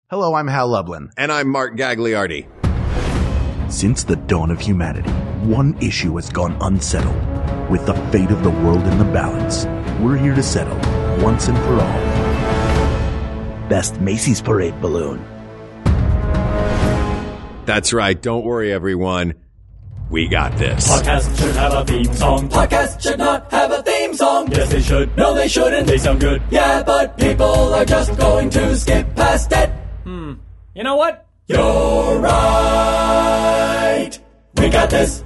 Hello, I'm Hal Lublin. And I'm Mark Gagliardi. Since the dawn of humanity, one issue has gone unsettled. With the fate of the world in the balance, we're here to settle, once and for all. Best Macy's Parade Balloon. That's right. Don't worry, everyone. We got this. Podcast should have a theme song. Podcast should not have a theme song. Yes, they should. No, they shouldn't. They sound good. Yeah, but people are just going to skip past it. You know what? You're right. We got this.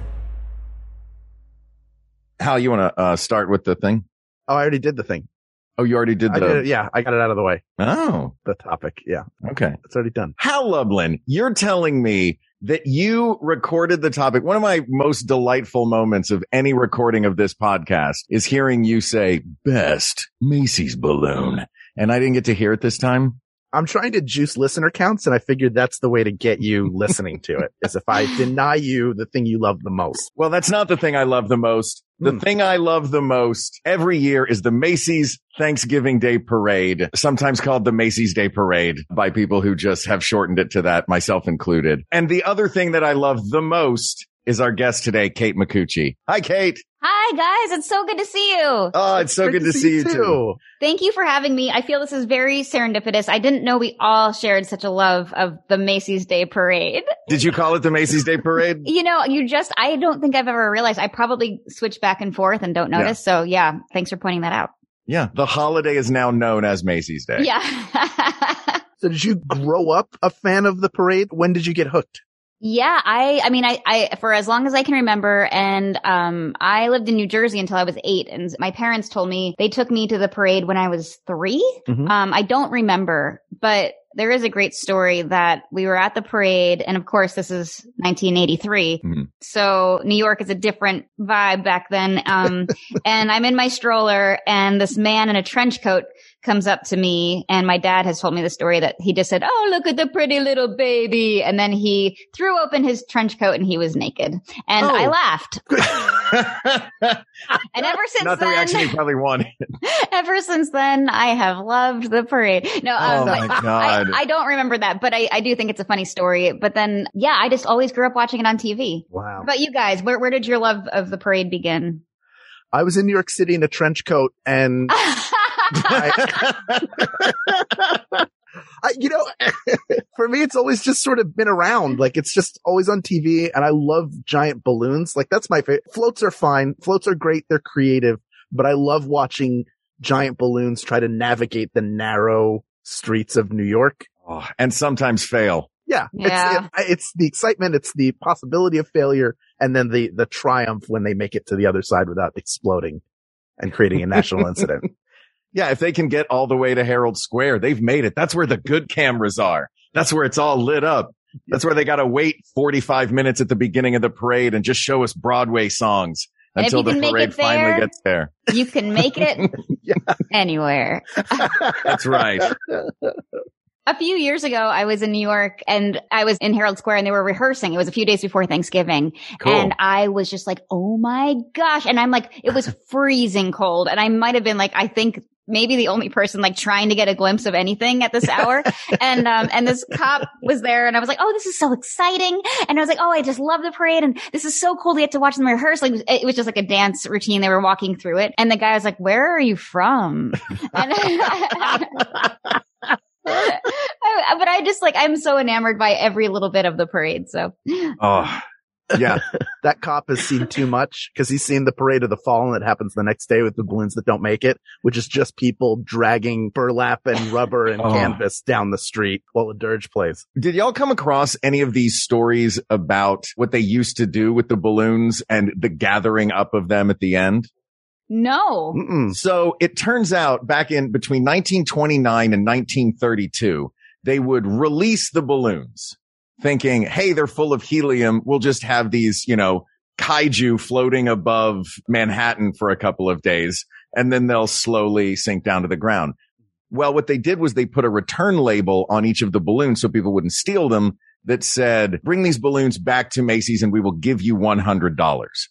Hal, you want to start with the thing? Oh, I already did the thing. Oh, you already did the... Yeah, I got it out of the way. Oh. The topic, yeah. Okay. It's already done. Hal Lublin, you're telling me that you recorded the topic. One of my most delightful moments of any recording of this podcast is hearing you say, best Macy's balloon. And I didn't get to hear it this time. I'm trying to juice listener counts, and I figured that's the way to get you listening to it, is if I deny you the thing you love the most. Well, that's not the thing I love the most. The thing I love the most every year is the Macy's Thanksgiving Day Parade, sometimes called the Macy's Day Parade by people who just have shortened it to that, myself included. And the other thing that I love the most is our guest today, Kate Micucci. Hi, Kate. Hi, guys. It's so good to see you. Oh, it's so good to see you too. Thank you for having me. I feel this is very serendipitous. I didn't know we all shared such a love of the Macy's Day Parade. Did you call it the Macy's Day Parade? You know, I don't think I've ever realized. I probably switch back and forth and don't notice. Yeah. So yeah, thanks for pointing that out. Yeah. The holiday is now known as Macy's Day. Yeah. So did you grow up a fan of the parade? When did you get hooked? Yeah, I mean, for as long as I can remember, and, I lived in New Jersey until I was 8, and my parents told me they took me to the parade when I was 3. Mm-hmm. I don't remember, but there is a great story that we were at the parade, and of course this is 1983. Mm-hmm. So New York is a different vibe back then. And I'm in my stroller, and this man in a trench coat comes up to me, and my dad has told me the story that he just said, "Oh, look at the pretty little baby." And then he threw open his trench coat and he was naked. And I laughed. And ever since Not the reaction you probably wanted. Ever since then, I have loved the parade. No, oh my God. I don't remember that, but I do think it's a funny story. But then, yeah, I just always grew up watching it on TV. Wow. But you guys, where did your love of the parade begin? I was in New York City in a trench coat, and for me, it's always just sort of been around. Like, it's just always on TV, and I love giant balloons. Like, that's my favorite. Floats are fine. Floats are great. They're creative, but I love watching giant balloons try to navigate the narrow streets of New York. Oh, and sometimes fail. Yeah. It's the excitement. It's the possibility of failure. And then the triumph when they make it to the other side without exploding and creating a national incident. Yeah. If they can get all the way to Herald Square, they've made it. That's where the good cameras are. That's where it's all lit up. That's where they got to wait 45 minutes at the beginning of the parade and just show us Broadway songs until the parade finally gets there. You can make it anywhere. That's right. A few years ago, I was in New York and I was in Herald Square and they were rehearsing. It was a few days before Thanksgiving. Cool. And I was just like, oh my gosh. And I'm like, it was freezing cold. And I might have been like, I think maybe the only person like trying to get a glimpse of anything at this hour. And this cop was there and I was like, oh, this is so exciting. And I was like, oh, I just love the parade. And this is so cool to get to watch them rehearse. Like, it was just like a dance routine. They were walking through it. And the guy was like, where are you from? And but I just like, I'm so enamored by every little bit of the parade. So, oh, yeah. That cop has seen too much because he's seen the Parade of the Fallen that happens the next day with the balloons that don't make it, which is just people dragging burlap and rubber and canvas down the street while a dirge plays. Did y'all come across any of these stories about what they used to do with the balloons and the gathering up of them at the end? No. Mm-mm. So it turns out back in between 1929 and 1932, they would release the balloons thinking, hey, they're full of helium. We'll just have these, kaiju floating above Manhattan for a couple of days, and then they'll slowly sink down to the ground. Well, what they did was they put a return label on each of the balloons so people wouldn't steal them that said, bring these balloons back to Macy's and we will give you $100.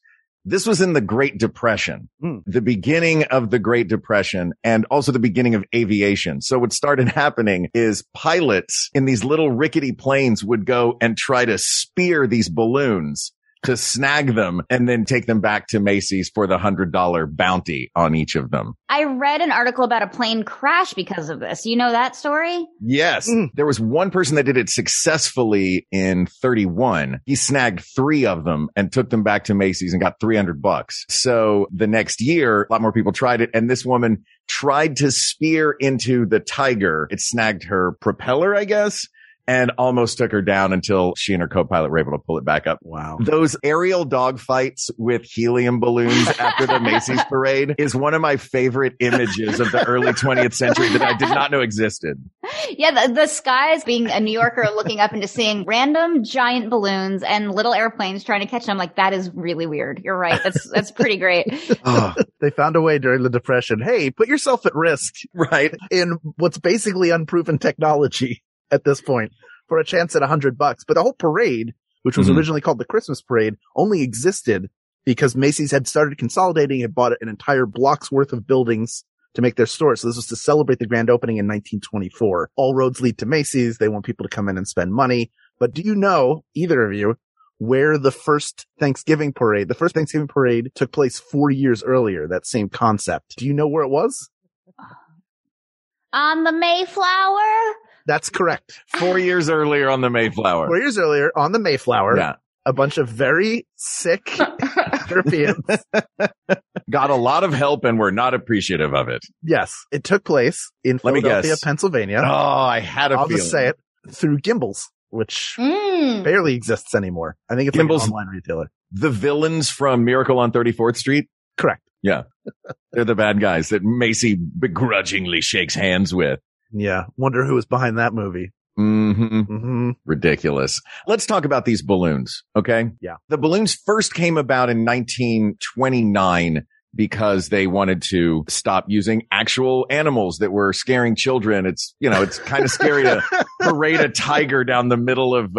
This was in the Great Depression, the beginning of the Great Depression, and also the beginning of aviation. So what started happening is pilots in these little rickety planes would go and try to spear these balloons to snag them and then take them back to Macy's for the $100 bounty on each of them. I read an article about a plane crash because of this. You know that story? Yes. There was one person that did it successfully in 31. He snagged 3 of them and took them back to Macy's and got $300. So the next year, a lot more people tried it. And this woman tried to spear into the Tiger. It snagged her propeller, I guess, and almost took her down until she and her co-pilot were able to pull it back up. Wow. Those aerial dogfights with helium balloons after the Macy's parade is one of my favorite images of the early 20th century that I did not know existed. Yeah, the skies, being a New Yorker, looking up and just seeing random giant balloons and little airplanes trying to catch them. Like, that is really weird. You're right. That's pretty great. They found a way during the Depression. Hey, put yourself at risk. Right. In what's basically unproven technology at this point for a chance at $100. But the whole parade, which was originally called the Christmas Parade, only existed because Macy's had started consolidating and bought an entire block's worth of buildings to make their stores. So this was to celebrate the grand opening in 1924. All roads lead to Macy's. They want people to come in and spend money. But do you know, either of you, where the first Thanksgiving parade took place 4 years earlier, that same concept? Do you know where it was? On the Mayflower? That's correct. 4 years earlier on the Mayflower. 4 years earlier on the Mayflower. Yeah. A bunch of very sick Europeans. Got a lot of help and were not appreciative of it. Yes. It took place in Let me Philadelphia, guess. Pennsylvania. Oh, I had a I'll feeling. just say it. Through Gimbels, which barely exists anymore. I think it's Gimbels, like an online retailer. The villains from Miracle on 34th Street. Correct. Yeah. They're the bad guys that Macy begrudgingly shakes hands with. Yeah. Wonder who was behind that movie. Ridiculous. Let's talk about these balloons. Okay. Yeah. The balloons first came about in 1929 because they wanted to stop using actual animals that were scaring children. It's kind of scary to parade a tiger down the middle of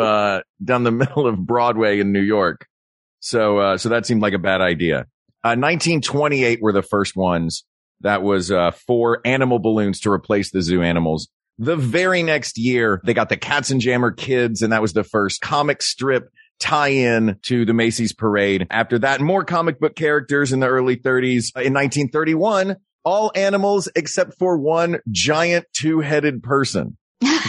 Broadway in New York. So that seemed like a bad idea. 1928 were the first ones. That was 4 animal balloons to replace the zoo animals. The very next year, they got the Katzenjammer Kids, and that was the first comic strip tie-in to the Macy's parade. After that, more comic book characters in the early 30s. In 1931, all animals except for one giant 2-headed person.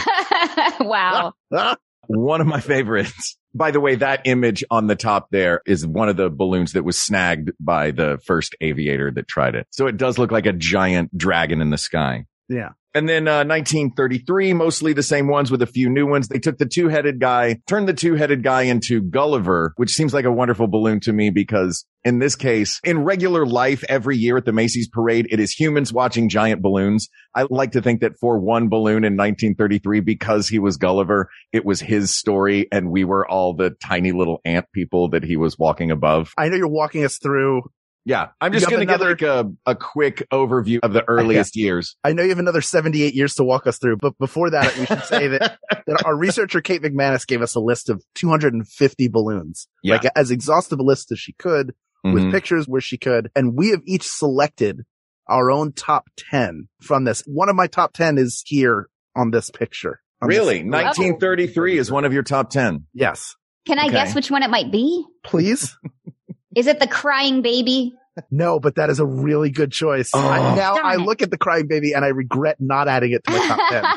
Wow. One of my favorites. By the way, that image on the top there is one of the balloons that was snagged by the first aviator that tried it. So it does look like a giant dragon in the sky. Yeah. And then 1933, mostly the same ones with a few new ones. They took the 2-headed guy, turned the 2-headed guy into Gulliver, which seems like a wonderful balloon to me because in this case, in regular life, every year at the Macy's parade, it is humans watching giant balloons. I like to think that for one balloon in 1933, because he was Gulliver, it was his story and we were all the tiny little ant people that he was walking above. I know you're walking us through. Yeah, I'm just going to give like a quick overview of the earliest years. I know you have another 78 years to walk us through, but before that, we should say that our researcher, Kate McManus, gave us a list of 250 balloons. Yeah. Like as exhaustive a list as she could, with pictures where she could. And we have each selected our own top 10 from this. One of my top 10 is here on this picture. Really? 1933 is one of your top 10? Yes. Can I guess which one it might be? Please? Is it the crying baby? No, but that is a really good choice. I look at the crying baby and I regret not adding it to my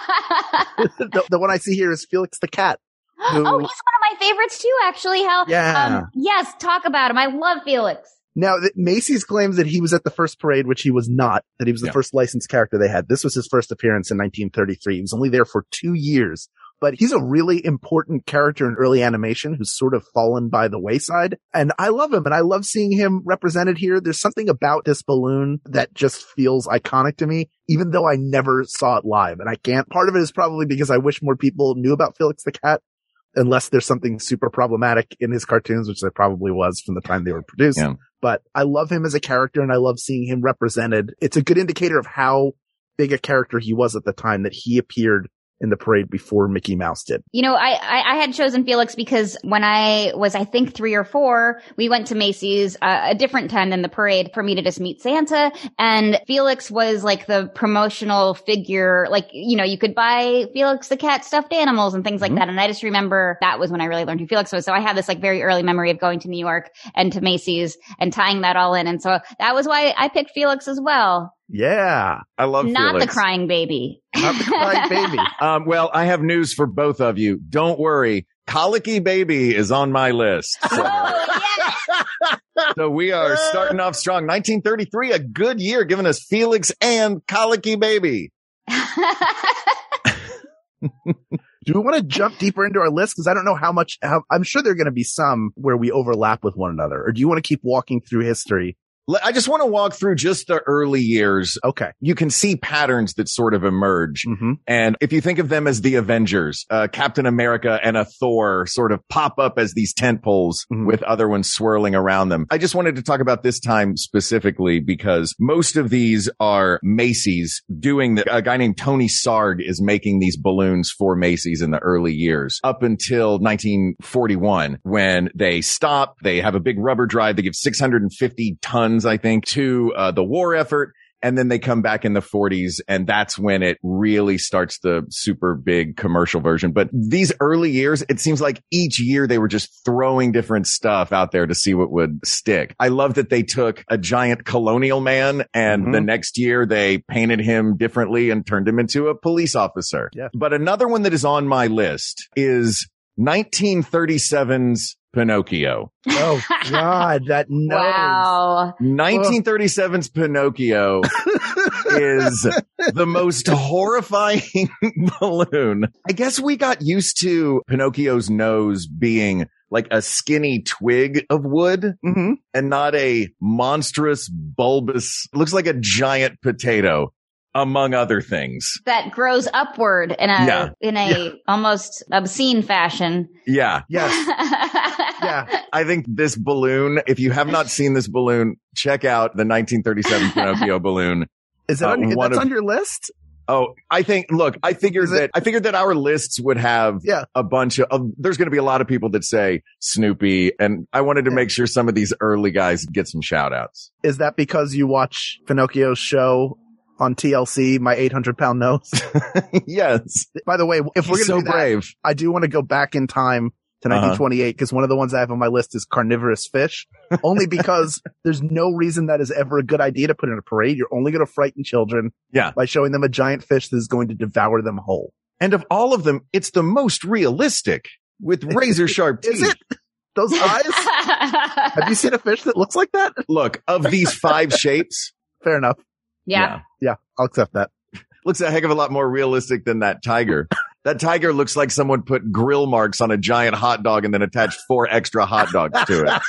top 10. the one I see here is Felix the cat. He's one of my favorites too, actually. Yeah. Yes, talk about him. I love Felix. Now, Macy's claims that he was at the first parade, which he was not, that he was the first licensed character they had. This was his first appearance in 1933. He was only there for 2 years. But he's a really important character in early animation who's sort of fallen by the wayside. And I love him and I love seeing him represented here. There's something about this balloon that just feels iconic to me, even though I never saw it live. And I can't. Part of it is probably because I wish more people knew about Felix the cat, unless there's something super problematic in his cartoons, which there probably was from the time they were produced. Yeah. But I love him as a character and I love seeing him represented. It's a good indicator of how big a character he was at the time that he appeared in the parade before Mickey Mouse did. You know, I had chosen Felix because when I was, I think 3 or 4, we went to Macy's, a different time than the parade for me to just meet Santa. And Felix was like the promotional figure. Like, you know, you could buy Felix the cat stuffed animals and things like that. And I just remember that was when I really learned who Felix was. So I have this like very early memory of going to New York and to Macy's and tying that all in. And so that was why I picked Felix as well. Yeah. I love Not Felix. the crying baby. Not the crying baby. Well, I have news for both of you. Don't worry. Colicky Baby is on my list. So, so we are starting off strong. 1933, a good year, giving us Felix and Colicky Baby. Do we want to jump deeper into our list? Because I don't know how I'm sure there are going to be some where we overlap with one another. Or do you want to keep walking through history? I just want to walk through just the early years. Okay. You can see patterns that sort of emerge. Mm-hmm. And if you think of them as the Avengers, Captain America and a Thor sort of pop up as these tent poles with other ones swirling around them. I just wanted to talk about this time specifically because most of these are Macy's doing a guy named Tony Sarg is making these balloons for Macy's in the early years up until 1941 when they stop. They have a big rubber drive. They give 650 tons, I think, to the war effort. And then they come back in the 40s, and that's when it really starts the super big commercial version. But these early years, it seems like each year they were just throwing different stuff out there to see what would stick. I love that they took a giant colonial man, and the next year they painted him differently and turned him into a police officer. Yeah. But another one that is on my list is 1937's Pinocchio. Oh, God, that nose. Wow. 1937's Pinocchio is the most horrifying balloon. I guess we got used to Pinocchio's nose being like a skinny twig of wood and not a monstrous, bulbous, looks like a giant potato. Among other things. That grows upward in a almost obscene fashion. Yeah. Yes. Yeah. I think this balloon, if you have not seen this balloon, check out the 1937 Pinocchio balloon. Is that on your list? Oh, I figured that our lists would have a bunch of, there's going to be a lot of people that say Snoopy, and I wanted to make sure some of these early guys get some shout outs. Is that because you watch Pinocchio's show on TLC, My 800-Pound Nose? Yes. By the way, if we're going to do that, brave. I do want to go back in time to 1928 because one of the ones I have on my list is carnivorous fish, only because there's no reason that is ever a good idea to put in a parade. You're only going to frighten children by showing them a giant fish that is going to devour them whole. And of all of them, it's the most realistic with razor sharp teeth. Is it? Those eyes? Have you seen a fish that looks like that? Look, of these 5 shapes. Fair enough. Yeah. Yeah, I'll accept that. Looks a heck of a lot more realistic than that tiger. That tiger looks like someone put grill marks on a giant hot dog and then attached 4 extra hot dogs to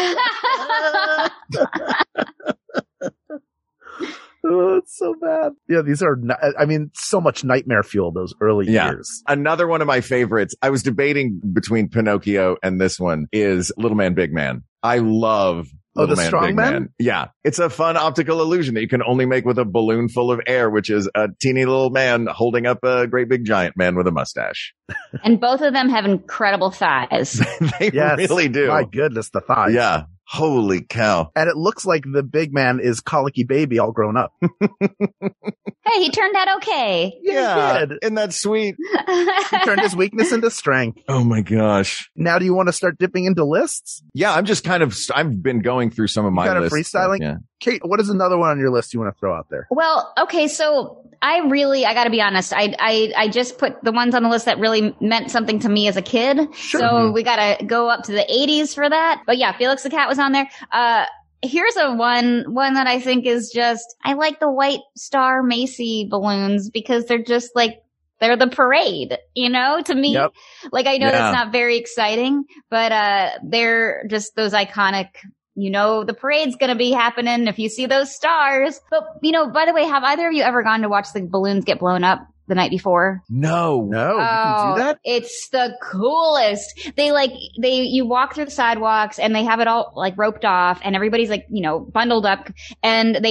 it. Oh, it's so bad. Yeah, these are, so much nightmare fuel, those early years. Another one of my favorites, I was debating between Pinocchio and this one, is Little Man, Big Man. I love Little Man, Strong Big Man? Yeah. It's a fun optical illusion that you can only make with a balloon full of air, which is a teeny little man holding up a great big giant man with a mustache. And both of them have incredible thighs. They really do. My goodness, the thighs. Yeah. Holy cow. And it looks like the big man is Colicky Baby all grown up. Hey, he turned out okay. Yeah. He did. Isn't that sweet? He turned his weakness into strength. Oh my gosh. Now, do you want to start dipping into lists? Yeah, I've been going through some of my kind lists. Of freestyling? Yeah. Kate, what is another one on your list you want to throw out there? Well, okay, so I gotta be honest. I just put the ones on the list that really meant something to me as a kid. Sure. So we gotta go up to the 80s for that. But yeah, Felix the Cat was on there. Here's a one that I think is just, I like the White Star Macy balloons because they're just like, they're the parade, to me. Yep. Like, I know that's not very exciting, but, they're just those iconic, the parade's going to be happening if you see those stars. But, by the way, have either of you ever gone to watch the balloons get blown up the night before? No. You can do that? It's the coolest. You walk through the sidewalks and they have it all like roped off and everybody's like, bundled up and they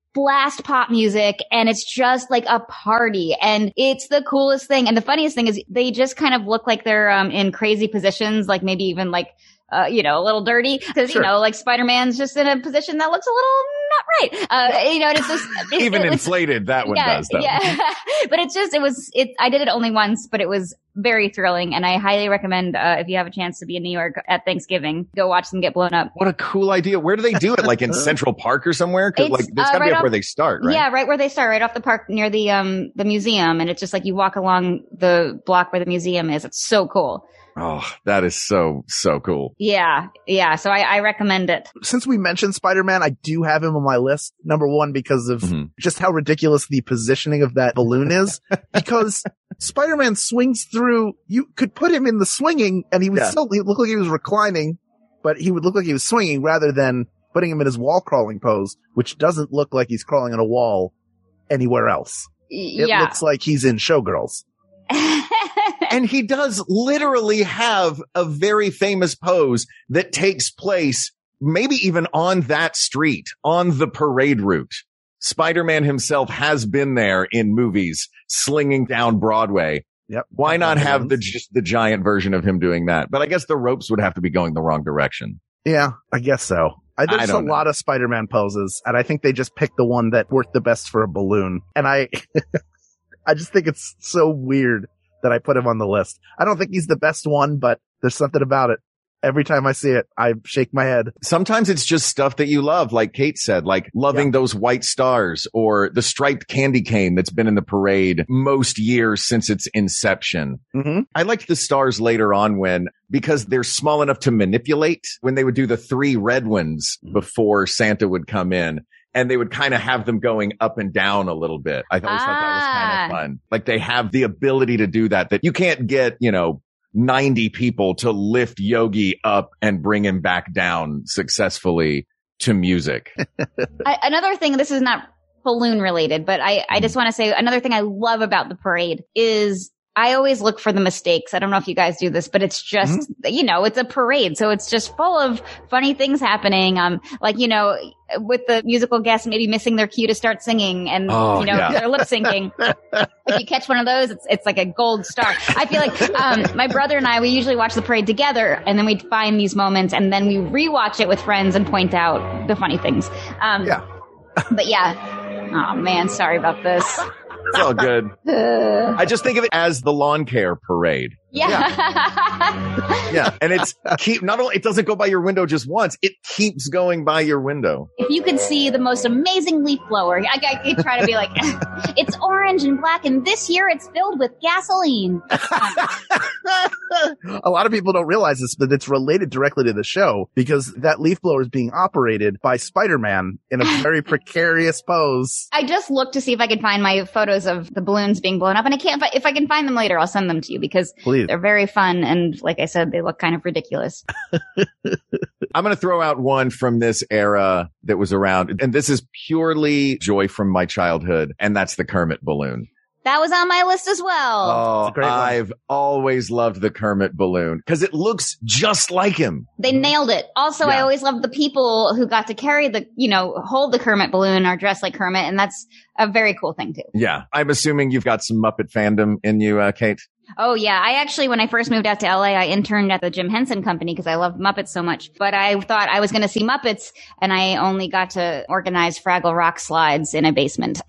blast pop music, and it's just like a party, and it's the coolest thing. And the funniest thing is they just kind of look like they're in crazy positions, like maybe even like a little dirty, because like Spider-Man's just in a position that looks a little not right. And it's just even inflated. That one does though. Yeah. But I did it only once, but it was very thrilling, and I highly recommend if you have a chance to be in New York at Thanksgiving, go watch them get blown up. What a cool idea! Where do they do it? Like in Central Park or somewhere? Because like there's gotta be up where they start, right? Yeah, right where they start, right off the park near the museum, and it's just like you walk along the block where the museum is. It's so cool. Oh, that is so cool. Yeah. So I recommend it. Since we mentioned Spider-Man, I do have him on my list. Number one, because of just how ridiculous the positioning of that balloon is. Because Spider-Man swings through, you could put him in the swinging and he would he look like he was reclining, but he would look like he was swinging rather than putting him in his wall crawling pose, which doesn't look like he's crawling on a wall anywhere else. It looks like he's in Showgirls. And he does literally have a very famous pose that takes place maybe even on that street, on the parade route. Spider-Man himself has been there in movies, slinging down Broadway. Yep. Why not have the giant version of him doing that? But I guess the ropes would have to be going the wrong direction. Yeah, I guess so. There's a lot of Spider-Man poses, and I think they just picked the one that worked the best for a balloon. And I just think it's so weird that I put him on the list. I don't think he's the best one, but there's something about it. Every time I see it, I shake my head. Sometimes it's just stuff that you love, like Kate said, like loving those white stars or the striped candy cane that's been in the parade most years since its inception. Mm-hmm. I liked the stars later on because they're small enough to manipulate, when they would do the 3 red ones before Santa would come in. And they would kind of have them going up and down a little bit. I always thought that was kind of fun. Like they have the ability to do that you can't get, 90 people to lift Yogi up and bring him back down successfully to music. Another thing, this is not balloon related, but I just want to say another thing I love about the parade is I always look for the mistakes. I don't know if you guys do this, but it's just, it's a parade. So it's just full of funny things happening. With the musical guests maybe missing their cue to start singing and, they're lip syncing. If you catch one of those, it's like a gold star. I feel like, my brother and I, we usually watch the parade together and then we'd find these moments and then we rewatch it with friends and point out the funny things. But yeah. Oh man, sorry about this. It's all good. I just think of it as the lawn care parade. Yeah. And not only, it doesn't go by your window just once, it keeps going by your window. If you could see the most amazing leaf blower, I could try to be like, it's orange and black and this year it's filled with gasoline. A lot of people don't realize this, but it's related directly to the show because that leaf blower is being operated by Spider-Man in a very precarious pose. I just looked to see if I could find my photos of the balloons being blown up, and I can't. If I can find them later, I'll send them to you because they're very fun and, like I said, they look kind of ridiculous. I'm going to throw out one from this era that was around, and this is purely joy from my childhood, and that's the Kermit balloon. That was on my list as well. Oh, I've always loved the Kermit balloon because it looks just like him. They nailed it. Also, I always loved the people who got to carry hold the Kermit balloon or dress like Kermit. And that's a very cool thing too. Yeah. I'm assuming you've got some Muppet fandom in you, Kate. Oh yeah. I actually, when I first moved out to LA, I interned at the Jim Henson Company because I love Muppets so much. But I thought I was going to see Muppets and I only got to organize Fraggle Rock slides in a basement.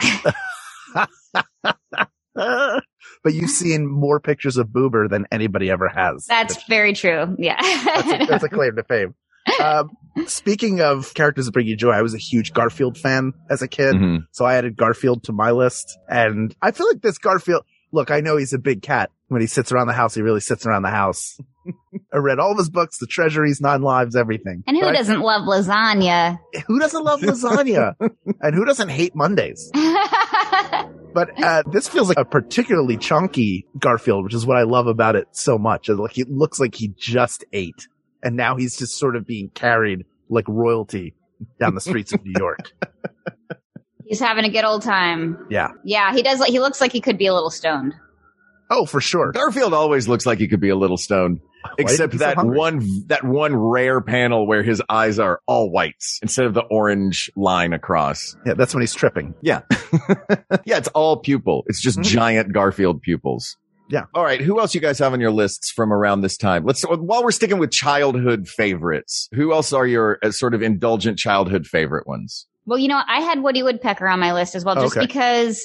But you've seen more pictures of Boober than anybody ever has. That's very true. Yeah. that's a claim to fame. Speaking of characters that bring you joy, I was a huge Garfield fan as a kid. Mm-hmm. So I added Garfield to my list. And I feel like this Garfield, look, I know he's a big cat. When he sits around the house, he really sits around the house. I read all of his books, The Treasuries, 9 Lives, everything. And who doesn't love lasagna? Who doesn't love lasagna? And who doesn't hate Mondays? But this feels like a particularly chunky Garfield, which is what I love about it so much. Like, it looks like he just ate. And now he's just sort of being carried like royalty down the streets of New York. He's having a good old time. Yeah. Yeah, he does. He looks like he could be a little stoned. Oh, for sure. Garfield always looks like he could be a little stoned. Except that one rare panel where his eyes are all whites instead of the orange line across. Yeah, that's when he's tripping. Yeah. Yeah, it's all pupil. It's just giant Garfield pupils. Yeah. All right. Who else you guys have on your lists from around this time? While we're sticking with childhood favorites, who else are your sort of indulgent childhood favorite ones? Well, I had Woody Woodpecker on my list as well, just because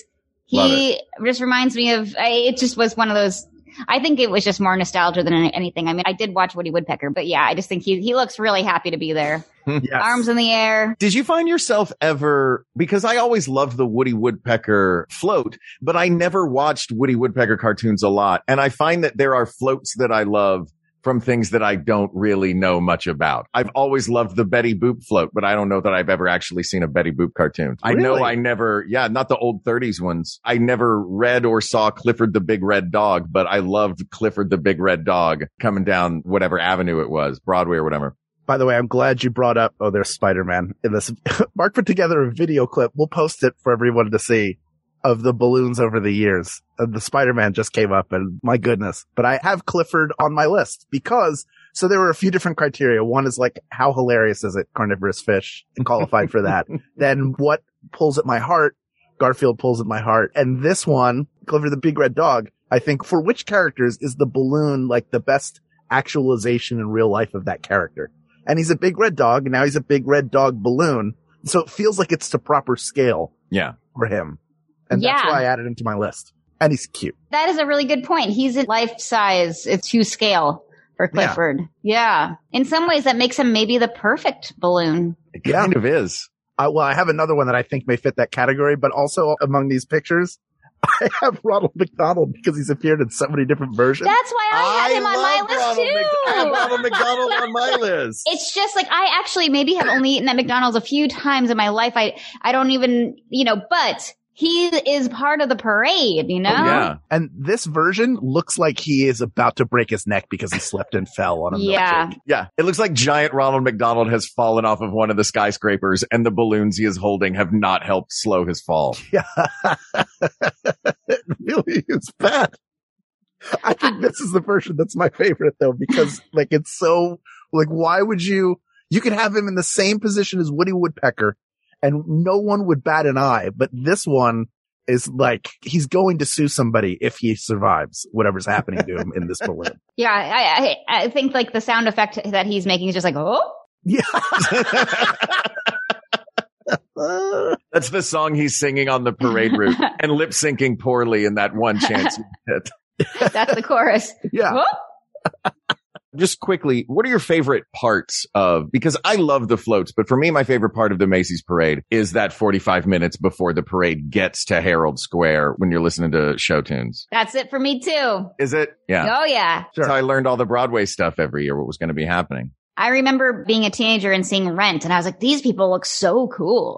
he just reminds me of, it just was one of those, I think it was just more nostalgia than anything. I mean, I did watch Woody Woodpecker, but yeah, I just think he looks really happy to be there. Yes. Arms in the air. Did you find yourself ever, because I always loved the Woody Woodpecker float, but I never watched Woody Woodpecker cartoons a lot. And I find that there are floats that I love from things that I don't really know much about. I've always loved the Betty Boop float, but I don't know that I've ever actually seen a Betty Boop cartoon. Really? I know I never, not the old 30s ones. I never read or saw Clifford the Big Red Dog, but I loved Clifford the Big Red Dog coming down whatever avenue it was, Broadway or whatever. By the way, I'm glad you brought up, there's Spider-Man in this. Mark put together a video clip. We'll post it for everyone to see of the balloons over the years. The Spider-Man just came up and my goodness. But I have Clifford on my list because, so there were a few different criteria. One is like, how hilarious is it? Carnivorous fish qualified for that. Then what pulls at my heart? Garfield pulls at my heart. And this one, Clifford the Big Red Dog, I think for which characters is the balloon like the best actualization in real life of that character? And he's a big red dog and now he's a big red dog balloon. So it feels like it's to proper scale. Yeah. For him. And that's why I added him to my list. And he's cute. That is a really good point. He's at life size. It's to scale for Clifford. Yeah. In some ways, that makes him maybe the perfect balloon. It kind of is. Well, I have another one that I think may fit that category, but also among these pictures, I have Ronald McDonald because he's appeared in so many different versions. That's why I had him on my list too. I have Ronald McDonald on my list. It's just like I actually maybe have only eaten at McDonald's a few times in my life. I don't even, but he is part of the parade, Oh, yeah. And this version looks like he is about to break his neck because he slipped and fell on a milkshake. Yeah. It looks like giant Ronald McDonald has fallen off of one of the skyscrapers and the balloons he is holding have not helped slow his fall. Yeah. It really is bad. I think this is the version that's my favorite though, because like it's so like, why would you could have him in the same position as Woody Woodpecker and no one would bat an eye. But this one is like, he's going to sue somebody if he survives whatever's happening to him in this balloon. Yeah. I think like the sound effect that he's making is just like, oh. Yeah. That's the song he's singing on the parade route and lip syncing poorly in that one chance you hit. That's the chorus. Yeah. Oh. Just quickly, what are your favorite parts of, because I love the floats, but for me, my favorite part of the Macy's parade is that 45 minutes before the parade gets to Herald Square when you're listening to show tunes. That's it for me too. Is it? Yeah. Oh yeah. That's how I learned all the Broadway stuff every year, what was going to be happening. I remember being a teenager and seeing Rent, and I was like, these people look so cool.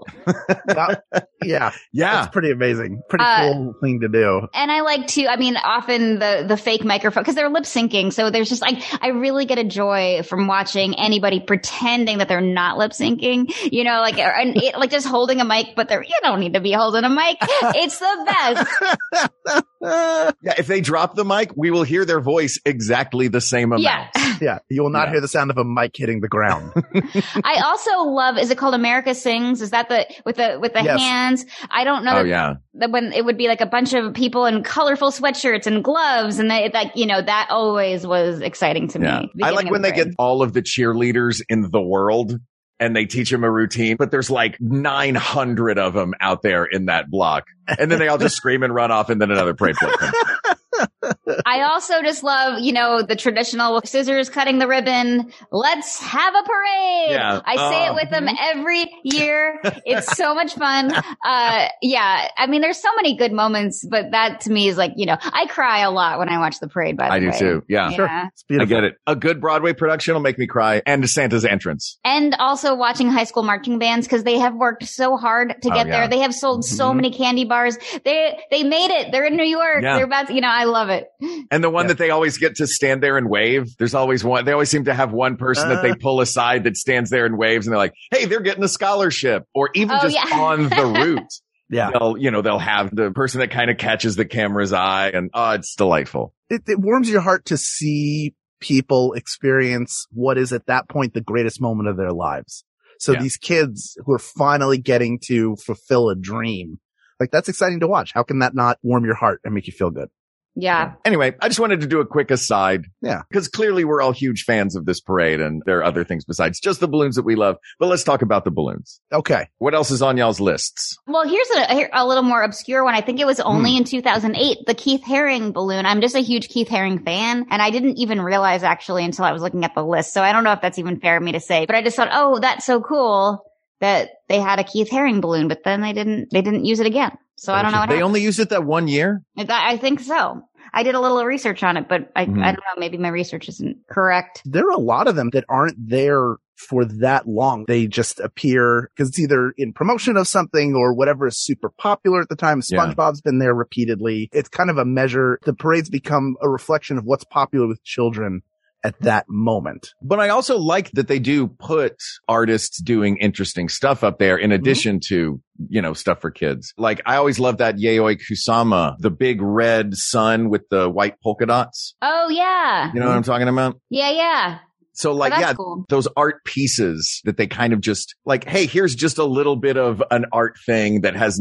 Yeah. Yeah. It's pretty amazing. Pretty cool thing to do. And I like to, often the fake microphone, because they're lip syncing. So there's just like, I really get a joy from watching anybody pretending that they're not lip syncing, like just holding a mic, but you don't need to be holding a mic. It's the best. Yeah. If they drop the mic, we will hear their voice exactly the same amount. Yeah. Yeah. You will not hear the sound of a mic hitting the ground. I also love, is it called America Sings? Is that with the Yes. hands? I don't know. That when it would be like a bunch of people in colorful sweatshirts and gloves, and that always was exciting to me. I like when they get all of the cheerleaders in the world and they teach them a routine, but there's like 900 of them out there in that block. And then they all just scream and run off, and then another parade float comes. I also just love, the traditional scissors cutting the ribbon. Let's have a parade. Yeah. I say it with them every year. It's so much fun. There's so many good moments, but that to me is like, I cry a lot when I watch the parade, by the way. I do too. Yeah. Sure. It's beautiful. I get it. A good Broadway production will make me cry, and Santa's entrance. And also watching high school marching bands, because they have worked so hard to get there. They have sold so many candy bars. They made it. They're in New York. Yeah. They're about to, I love it. And the one that they always get to stand there and wave. There's always one. They always seem to have one person that they pull aside that stands there and waves, and they're like, hey, they're getting a scholarship, or even on the route. Yeah. They'll have the person that kind of catches the camera's eye, and it's delightful. It warms your heart to see people experience what is at that point the greatest moment of their lives. So these kids who are finally getting to fulfill a dream, like that's exciting to watch. How can that not warm your heart and make you feel good? Yeah. Anyway, I just wanted to do a quick aside. Yeah. Because clearly we're all huge fans of this parade, and there are other things besides just the balloons that we love. But let's talk about the balloons. Okay. What else is on y'all's lists? Well, here's a little more obscure one. I think it was only in 2008, the Keith Haring balloon. I'm just a huge Keith Haring fan, and I didn't even realize actually until I was looking at the list. So I don't know if that's even fair of me to say, but I just thought, oh, that's so cool that they had a Keith Haring balloon, but then they didn't use it again. So I don't know what happened. They only used it that one year? I think so. I did a little research on it, but I don't know. Maybe my research isn't correct. There are a lot of them that aren't there for that long. They just appear because it's either in promotion of something or whatever is super popular at the time. SpongeBob's been there repeatedly. It's kind of a measure. The parades become a reflection of what's popular with children at that moment. But I also like that they do put artists doing interesting stuff up there in addition to, stuff for kids. Like I always love that Yayoi Kusama, the big red sun with the white polka dots. Oh yeah. You know what I'm talking about? Yeah. So cool. Those art pieces that they kind of just like, hey, here's just a little bit of an art thing that has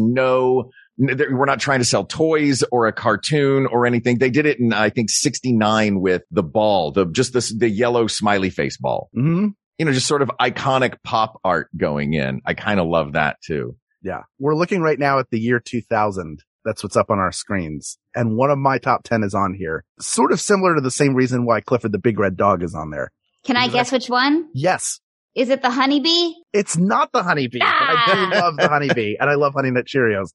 we're not trying to sell toys or a cartoon or anything. They did it in, I think, 69 with the ball, the yellow smiley face ball. Mm-hmm. Just sort of iconic pop art going in. I kind of love that too. Yeah. We're looking right now at the year 2000. That's what's up on our screens. And one of my top 10 is on here. Sort of similar to the same reason why Clifford the Big Red Dog is on there. Can I guess which one? Yes. Is it the honeybee? It's not the honeybee, but I do love the honeybee, and I love Honey Nut Cheerios.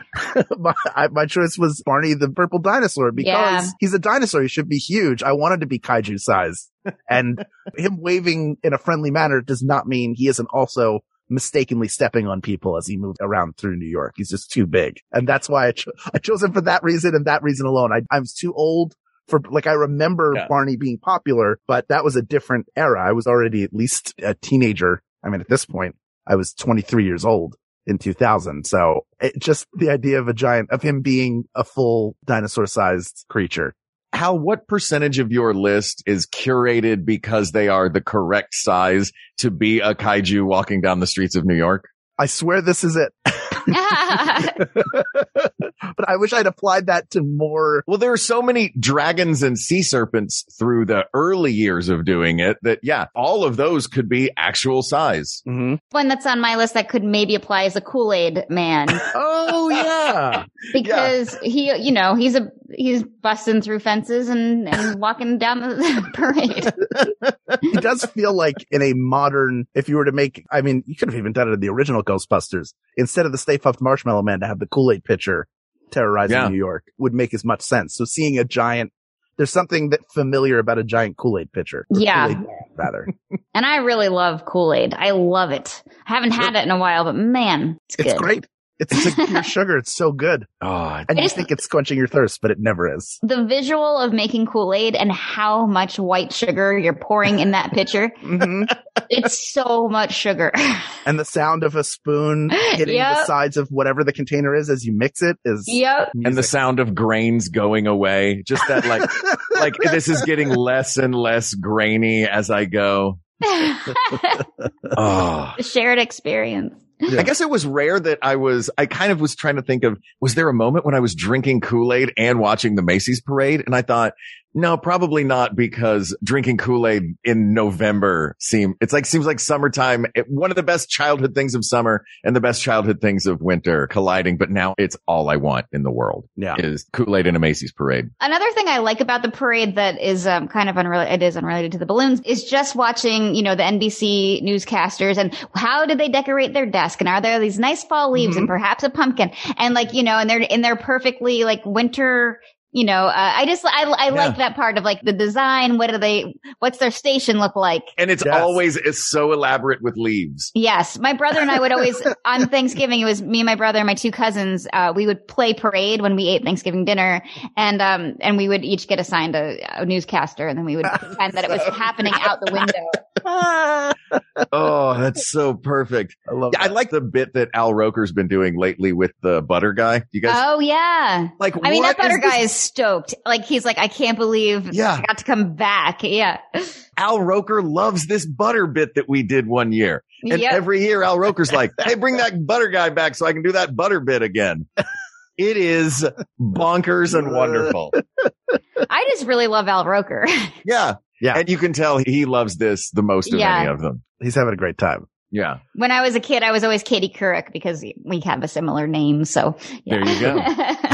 my choice was Barney the Purple Dinosaur because he's a dinosaur. He should be huge. I wanted to be kaiju size, and him waving in a friendly manner does not mean he isn't also mistakenly stepping on people as he moves around through New York. He's just too big, and that's why I chose him for that reason and that reason alone. I was too old for, I remember Barney being popular, but that was a different era. I was already at least a teenager. I mean, at this point, I was 23 years old in 2000. So just the idea of him being a full dinosaur sized creature. Hal, what percentage of your list is curated because they are the correct size to be a kaiju walking down the streets of New York? I swear this is it. But I wish I'd applied that to more. Well, there are so many dragons and sea serpents through the early years of doing it that, all of those could be actual size. Mm-hmm. One that's on my list that could maybe apply is a Kool-Aid man. Oh, yeah. Because he's busting through fences and walking down the parade. He does feel like in a modern, if you were to make, you could have even done it in the original Ghostbusters. Instead of the Stay Puft Marshmallow Man to have the Kool-Aid pitcher terrorizing New York would make as much sense. So seeing there's something that familiar about a giant Kool-Aid pitcher. Yeah. Kool-Aid, rather. And I really love Kool-Aid. I love it. I haven't had it in a while, but man, it's good. It's great. It's like pure sugar. It's so good. Oh, and you think it's quenching your thirst, but it never is. The visual of making Kool-Aid and how much white sugar you're pouring in that pitcher. Mm-hmm. It's so much sugar. And the sound of a spoon hitting the sides of whatever the container is as you mix it is. Yep. Music. And the sound of grains going away. Just that like this is getting less and less grainy as I go. The shared experience. Yeah. I guess it was rare that I kind of was trying to think of, was there a moment when I was drinking Kool-Aid and watching the Macy's parade? And I thought, no, probably not, because drinking Kool-Aid in November seems like summertime. One of the best childhood things of summer and the best childhood things of winter colliding. But now it's all I want in the world is Kool-Aid in a Macy's parade. Another thing I like about the parade that is kind of unrelated to the balloons is just watching, the NBC newscasters and how did they decorate their desk? And are there these nice fall leaves and perhaps a pumpkin and and they're in their perfectly winter, I like that part of the design. What's their station look like? And it's always so elaborate with leaves. Yes. My brother and I would always, on Thanksgiving, it was me and my brother and my two cousins, we would play parade when we ate Thanksgiving dinner and we would each get assigned a newscaster and then we would pretend that it was happening out the window. Oh, that's so perfect. I love I that. like the bit that Al Roker's been doing lately with the butter guy. You guys Oh yeah. like? I mean, what that butter is this? guy is stoked. Like he's like, I can't believe Yeah. I got to come back. Yeah. Al Roker loves this butter bit that we did one year. And Yep. every year Al Roker's like, hey, bring that butter guy back so I can do that butter bit again. It is bonkers and wonderful. I just really love Al Roker. Yeah. Yeah. And you can tell he loves this the most of Yeah. any of them. He's having a great time. Yeah. When I was a kid, I was always Katie Couric because we have a similar name. So yeah. There you go.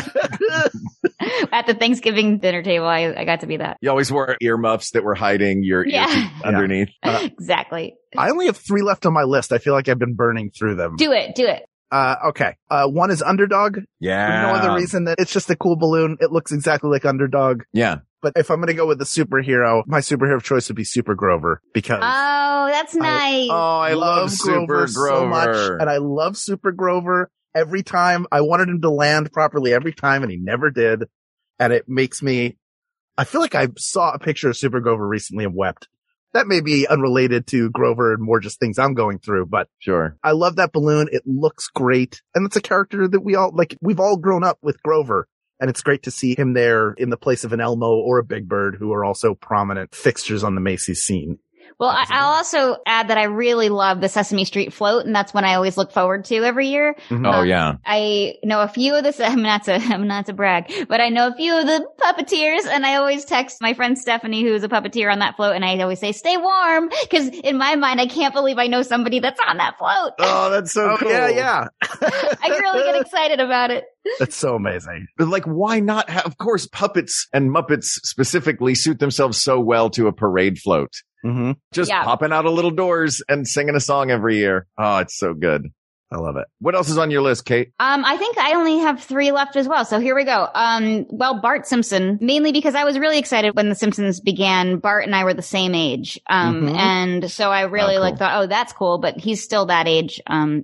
At the Thanksgiving dinner table, I got to be that. You always wore earmuffs that were hiding your ear Yeah. underneath. Exactly. I only have 3 left on my list. I feel like I've been burning through them. Do it. Okay. One is Underdog. Yeah. For no other reason that it's just a cool balloon. It looks exactly like Underdog. Yeah. But if I'm going to go with the superhero, my superhero of choice would be Super Grover because Oh, that's nice. I love Super so much. Grover. And I love Super Grover every time. I wanted him to land properly every time and he never did. And it makes me, I feel like I saw a picture of Super Grover recently and wept. That may be unrelated to Grover and more just things I'm going through, but Sure. I love that balloon. It looks great. And it's a character that we've all grown up with Grover. And it's great to see him there in the place of an Elmo or a Big Bird, who are also prominent fixtures on the Macy's scene. Well, I'll also add that I really love the Sesame Street float, and that's one I always look forward to every year. Oh, yeah. I know a few of the, I'm not to brag, but I know a few of the puppeteers, and I always text my friend Stephanie, who's a puppeteer on that float, and I always say, stay warm, because in my mind, I can't believe I know somebody that's on that float. Oh, that's so cool. Yeah. I really get excited about it. That's so amazing. But like, why not have, of course, puppets and Muppets specifically suit themselves so well to a parade float. Mm-hmm. Just Yeah. popping out of little doors and singing a song every year. Oh, it's so good. I love it. What else is on your list, Kate? I think I only have 3 left as well. So here we go. Well, Bart Simpson, mainly because I was really excited when The Simpsons began. Bart and I were the same age. And so I really cool. thought, oh, that's cool, but he's still that age.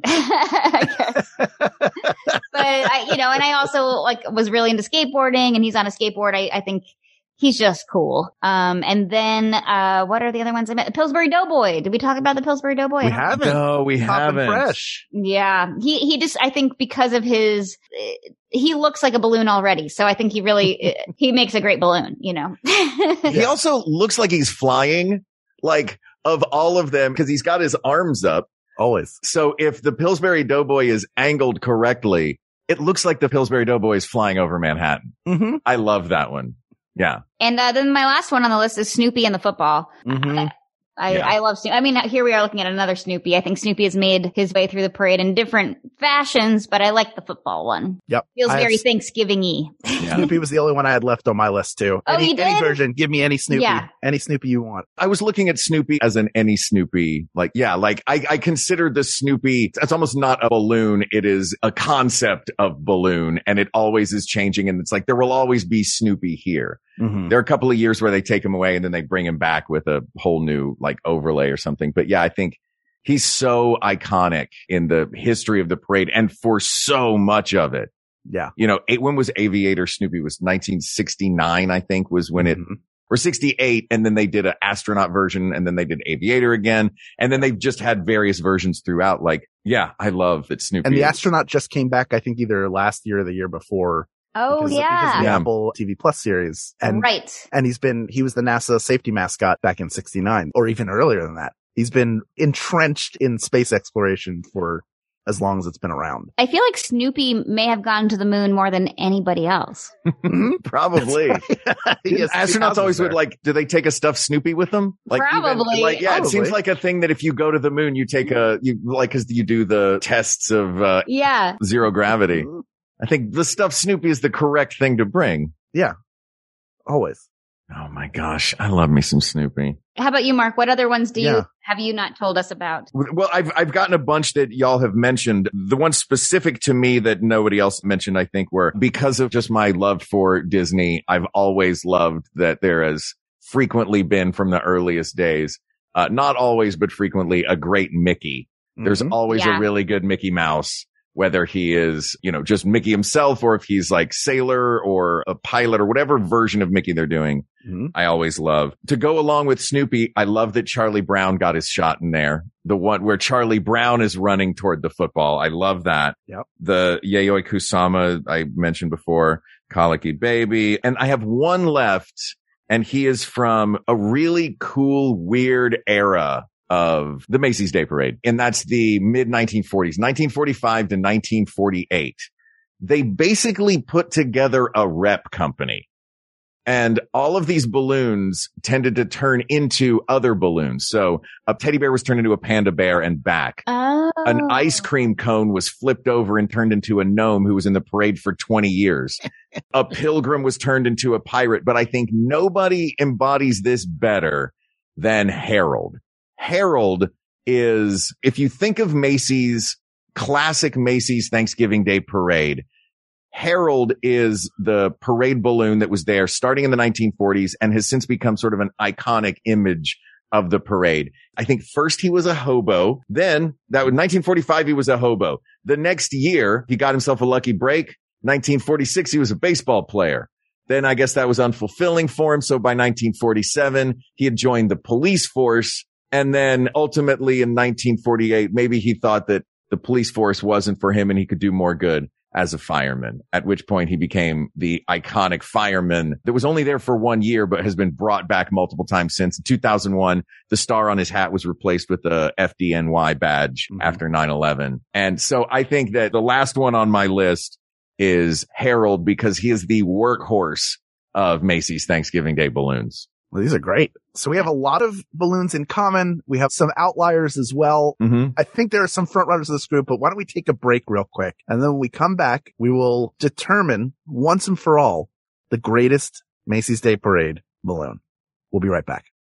I guess. But and I also was really into skateboarding and he's on a skateboard. I think he's just cool. And then, what are the other ones I met? Pillsbury Doughboy. Did we talk about the Pillsbury Doughboy? We haven't. No, we Poppin' haven't. fresh. Yeah. He just, I think because of his, he looks like a balloon already. So I think he really, he makes a great balloon, He also looks like he's flying, like, of all of them, because he's got his arms up. Always. So if the Pillsbury Doughboy is angled correctly, it looks like the Pillsbury Doughboy is flying over Manhattan. Mm-hmm. I love that one. Yeah. And then my last one on the list is Snoopy and the football. Mm-hmm. I love Snoopy. I mean, here we are looking at another Snoopy. I think Snoopy has made his way through the parade in different fashions, but I like the football one. Yep. Feels I very have- Thanksgiving-y. Yeah. Snoopy was the only one I had left on my list too. Oh, you Any did? version. Give me any Snoopy. Yeah. Any Snoopy you want. I was looking at Snoopy as an any Snoopy. I consider the Snoopy, it's almost not a balloon. It is a concept of balloon and it always is changing. And it's like, there will always be Snoopy here. Mm-hmm. There are a couple of years where they take him away and then they bring him back with a whole new overlay or something. But yeah, I think he's so iconic in the history of the parade and for so much of it. Yeah. When was Aviator Snoopy? Was 1969, I think, was when it, Mhm. or 68. And then they did an astronaut version and then they did Aviator again. And then they've just had various versions throughout. I love that Snoopy. And the is- astronaut just came back, I think either last year or the year before. Oh, because of yeah. the Yeah. Apple TV Plus series. And, Right. and he was the NASA safety mascot back in 69 or even earlier than that. He's been entrenched in space exploration for as long as it's been around. I feel like Snoopy may have gone to the moon more than anybody else. Probably. He has Astronauts always there. would do they take a stuffed Snoopy with them? Probably. It seems Probably. like a thing that if you go to the moon, you take cause you do the tests of, Yeah. zero gravity. I think the stuffed Snoopy is the correct thing to bring. Yeah. Always. Oh my gosh. I love me some Snoopy. How about you, Mark? What other ones Yeah. have you not told us about? Well, I've gotten a bunch that y'all have mentioned. The ones specific to me that nobody else mentioned, I think, were because of just my love for Disney. I've always loved that there has frequently been from the earliest days, not always, but frequently a great Mickey. There's Mhm. always Yeah. a really good Mickey Mouse, whether he is, just Mickey himself or if he's like Sailor or a pilot or whatever version of Mickey they're doing. Mhm. I always love. To go along with Snoopy, I love that Charlie Brown got his shot in there. the one where Charlie Brown is running toward the football. I love that. Yep. The Yayoi Kusama I mentioned before, Colicky Baby. And I have one left, and he is from a really cool, weird era of the Macy's Day Parade. And that's the mid 1940s, 1945 to 1948. They basically put together a rep company. And all of these balloons tended to turn into other balloons. So a teddy bear was turned into a panda bear and back. Oh. An ice cream cone was flipped over and turned into a gnome who was in the parade for 20 years. A pilgrim was turned into a pirate. But I think nobody embodies this better than Harold. Harold is, if you think of Macy's, classic Macy's Thanksgiving Day Parade, Harold is the parade balloon that was there starting in the 1940s and has since become sort of an iconic image of the parade. I think first he was a hobo. Then that was 1945. He was a hobo. The next year he got himself a lucky break. 1946, he was a baseball player. Then I guess that was unfulfilling for him. So by 1947, he had joined the police force. And then ultimately in 1948, maybe he thought that the police force wasn't for him and he could do more good as a fireman, at which point he became the iconic fireman that was only there for 1 year, but has been brought back multiple times since. In 2001, the star on his hat was replaced with the FDNY badge after 9/11. And so I think that the last one on my list is Harold because he is the workhorse of Macy's Thanksgiving Day balloons. Well, these are great. So we have a lot of balloons in common. We have some outliers as well. I think there are some front runners of this group, but why don't we take a break real quick? And then when we come back, we will determine once and for all the greatest Macy's Day Parade balloon. We'll be right back.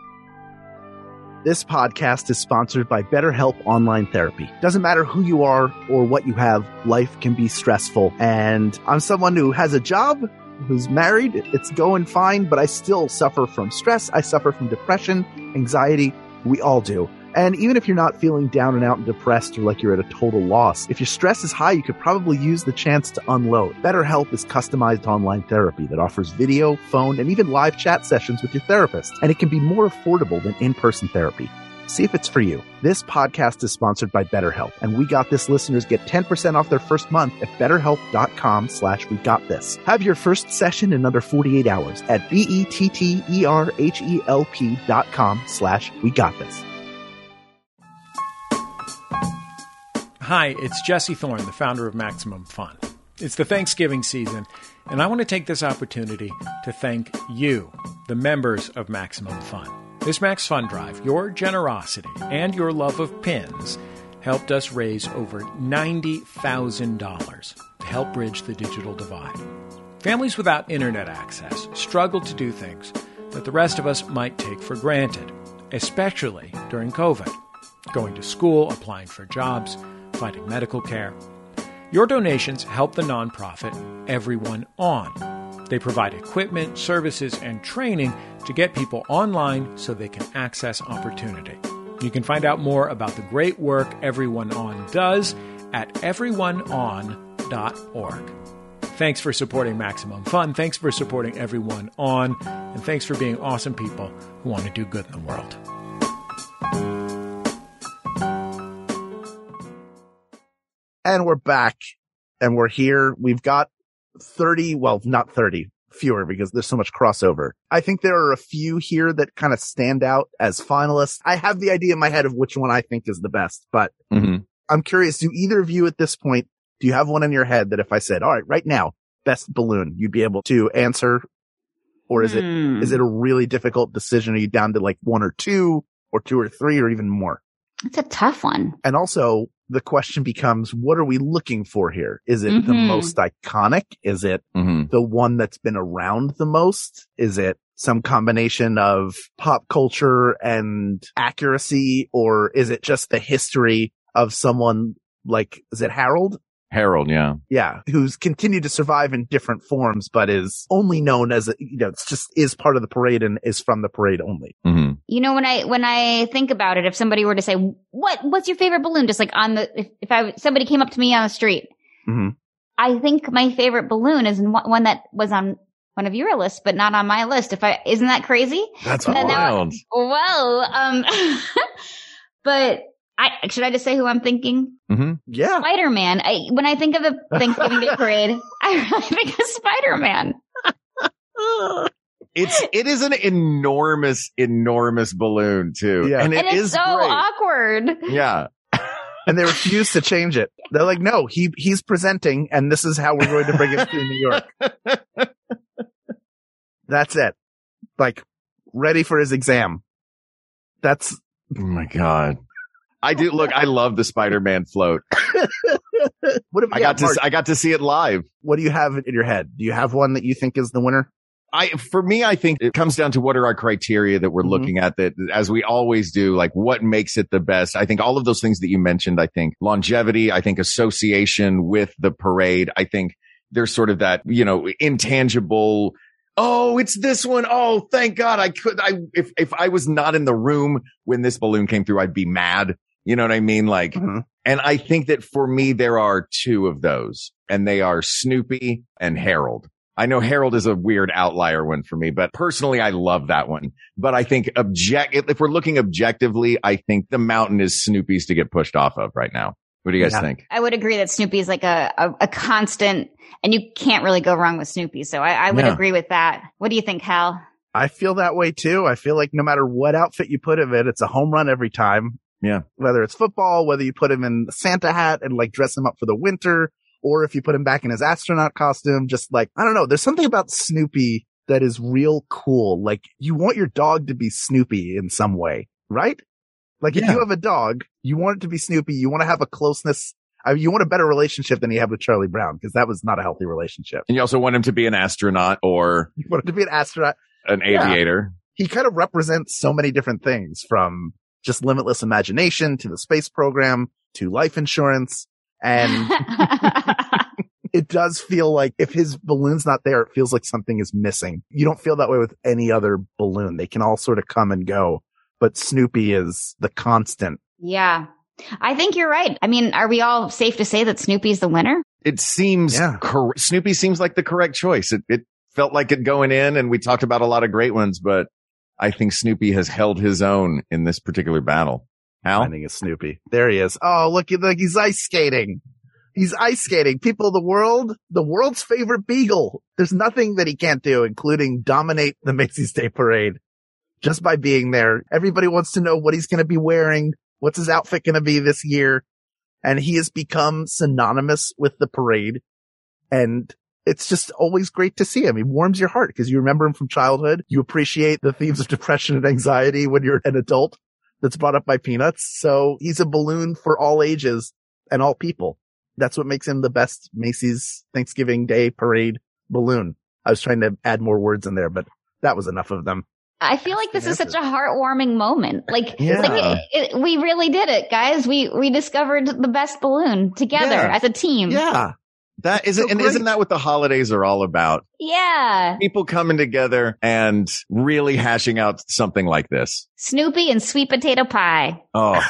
This podcast is sponsored by BetterHelp Online Therapy. Doesn't matter who you are or what you have, life can be stressful. And I'm someone who has a job, who's married. It's going fine, but I still suffer from stress. I suffer from depression, anxiety. We all do. And even if you're not feeling down and out and depressed or like you're at a total loss, if your stress is high, you could probably use the chance to unload. BetterHelp is customized online therapy that offers video, phone, and even live chat sessions with your therapist. And it can be more affordable than in-person therapy. See if it's for you. This podcast is sponsored by BetterHelp, and We Got This listeners get 10% off their first month at BetterHelp.com/WeGotThis. Have your first session in under 48 hours at BetterHelp.com/WeGotThis. Hi, it's Jesse Thorne, the founder of Maximum Fun. It's the Thanksgiving season, and I want to take this opportunity to thank you, the members of Maximum Fun. This Max Fun Drive, your generosity and your love of pins helped us raise over $90,000 to help bridge the digital divide. Families without internet access struggle to do things that the rest of us might take for granted, especially during COVID. Going to school, applying for jobs, finding medical care. Your donations help the nonprofit Everyone On. They provide equipment, services, and training to get people online so they can access opportunity. You can find out more about the great work Everyone On does at everyoneon.org. Thanks for supporting Maximum Fun. Thanks for supporting Everyone On. And thanks for being awesome people who want to do good in the world. And we're back. And we're here. We've got 30, well, not 30, fewer because there's so much crossover. I think there are a few here that kind of stand out as finalists. I have the idea in my head of which one I think is the best, but I'm curious, do either of you at this point, do you have one in your head that if I said, all right, right now, best balloon, you'd be able to answer? Or is it a really difficult decision? Are you down to like one or two or three or even more? It's a tough one. And also the question becomes, what are we looking for here? Is it the most iconic? Is it the one that's been around the most? Is it some combination of pop culture and accuracy? Or is it just the history of someone like, is it Harold? Harold, yeah. Yeah. Who's continued to survive in different forms, but is only known as, it's just is part of the parade and is from the parade only. You know, when I think about it, if somebody were to say, what's your favorite balloon? Just like somebody came up to me on the street, I think my favorite balloon is one that was on one of your lists, but not on my list. Isn't that crazy? That's wild. But should I just say who I'm thinking? Yeah. Spider-Man. When I think of the Thanksgiving Day Parade, I really think of Spider-Man. It is an enormous balloon too. Yeah. And it's is so great. awkward. Yeah. And they refuse to change it. They're like, no, he's presenting, and this is how we're going to bring him to New York. That's it. Like, ready for his exam. That's, Oh my God. I love the Spider-Man float. I got to see it live. What do you have in your head? Do you have one that you think is the winner? For me, I think it comes down to what are our criteria that we're looking at, that as we always do, like what makes it the best. I think all of those things that you mentioned, I think longevity, I think association with the parade. I think there's sort of that, intangible, oh, it's this one. Oh, thank God. If I was not in the room when this balloon came through, I'd be mad. You know what I mean? Like, and I think that for me, there are two of those, and they are Snoopy and Harold. I know Harold is a weird outlier one for me, but personally, I love that one. But I think if we're looking objectively, I think the mountain is Snoopy's to get pushed off of right now. What do you guys think? I would agree that Snoopy is like a constant, and you can't really go wrong with Snoopy. So I would agree with that. What do you think, Hal? I feel that way too. I feel like no matter what outfit you put him in, it's a home run every time. Yeah. Whether it's football, whether you put him in the Santa hat and like dress him up for the winter, or if you put him back in his astronaut costume, just like, I don't know. There's something about Snoopy that is real cool. Like, you want your dog to be Snoopy in some way, right? Like, if you have a dog, you want it to be Snoopy. You want to have a closeness. You want a better relationship than you have with Charlie Brown, because that was not a healthy relationship. And you also want him to be an astronaut or You want him to be an astronaut. an aviator. He kind of represents so many different things, from just limitless imagination to the space program to life insurance. And it does feel like if his balloon's not there, it feels like something is missing. You don't feel that way with any other balloon. They can all sort of come and go, but Snoopy is the constant. Yeah, I think you're right. I mean, are we all safe to say that Snoopy's the winner? It seems Snoopy seems like the correct choice. It felt like it going in, and we talked about a lot of great ones, but I think Snoopy has held his own in this particular battle. Hal? Finding a Snoopy. There he is. Oh, look, he's ice skating. He's ice skating. People of the world's favorite beagle. There's nothing that he can't do, including dominate the Macy's Day Parade just by being there. Everybody wants to know what he's going to be wearing. What's his outfit going to be this year? And he has become synonymous with the parade. And it's just always great to see him. He warms your heart because you remember him from childhood. You appreciate the themes of depression and anxiety when you're an adult. That's brought up by Peanuts. So he's a balloon for all ages and all people. That's what makes him the best Macy's Thanksgiving Day Parade balloon. I was trying to add more words in there, but that was enough of them. I feel like this is such a heartwarming moment. Like, we really did it, guys. We discovered the best balloon together as a team. Yeah. That isn't, and isn't that what the holidays are all about? Yeah. People coming together and really hashing out something like this. Snoopy and sweet potato pie. Oh,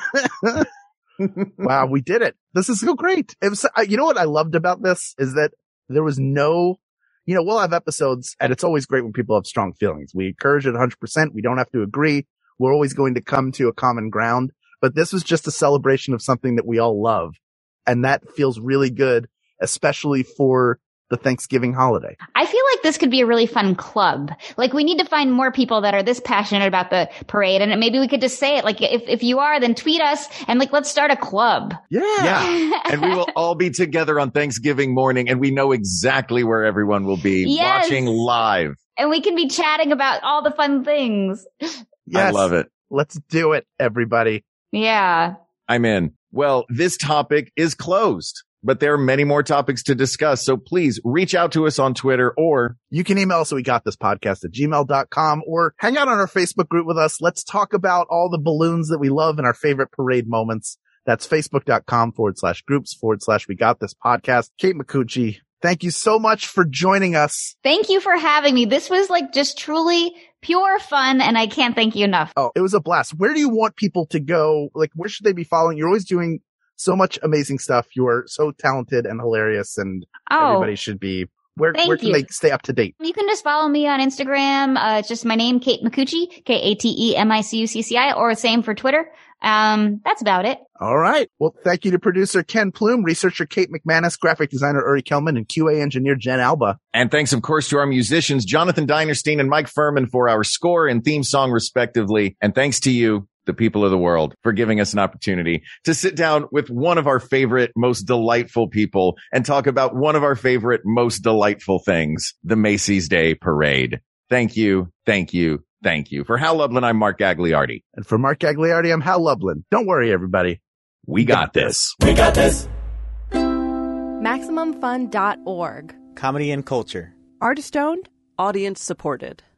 Wow, we did it. This is so great. It was, you know what I loved about this is that there was no, we'll have episodes, and it's always great when people have strong feelings. We encourage it 100%. We don't have to agree. We're always going to come to a common ground, but this was just a celebration of something that we all love. And that feels really good, especially for the Thanksgiving holiday. I feel like this could be a really fun club. Like, we need to find more people that are this passionate about the parade. And maybe we could just say it. Like, if you are, then tweet us and let's start a club. Yeah. And we will all be together on Thanksgiving morning, and we know exactly where everyone will be watching live. And we can be chatting about all the fun things. Yes. I love it. Let's do it, everybody. Yeah. I'm in. Well, this topic is closed, but there are many more topics to discuss. So please reach out to us on Twitter, or you can email us at wegotThisPodcast@gmail.com, or hang out on our Facebook group with us. Let's talk about all the balloons that we love and our favorite parade moments. That's Facebook.com/groups/WeGotThisPodcast. Kate Micucci, thank you so much for joining us. Thank you for having me. This was just truly pure fun, and I can't thank you enough. Oh, it was a blast. Where do you want people to go? Where should they be following? You're always doing so much amazing stuff. You are so talented and hilarious, and everybody should be Where Thank can you. they stay up to date? You can just follow me on Instagram. It's just my name, Kate Micucci, KateMicucci, or same for Twitter. That's about it. All right. Well, thank you to producer Ken Plume, researcher Kate McManus, graphic designer Uri Kelman, and QA engineer Jen Alba. And thanks, of course, to our musicians, Jonathan Dinerstein and Mike Furman, for our score and theme song, respectively. And thanks to you, the people of the world, for giving us an opportunity to sit down with one of our favorite, most delightful people and talk about one of our favorite, most delightful things, the Macy's Day Parade. Thank you. Thank you. Thank you. For Hal Lublin, I'm Mark Gagliardi. And for Mark Gagliardi, I'm Hal Lublin. Don't worry, everybody. We got this. We got this. MaximumFun.org. Comedy and culture. Artist owned. Audience supported.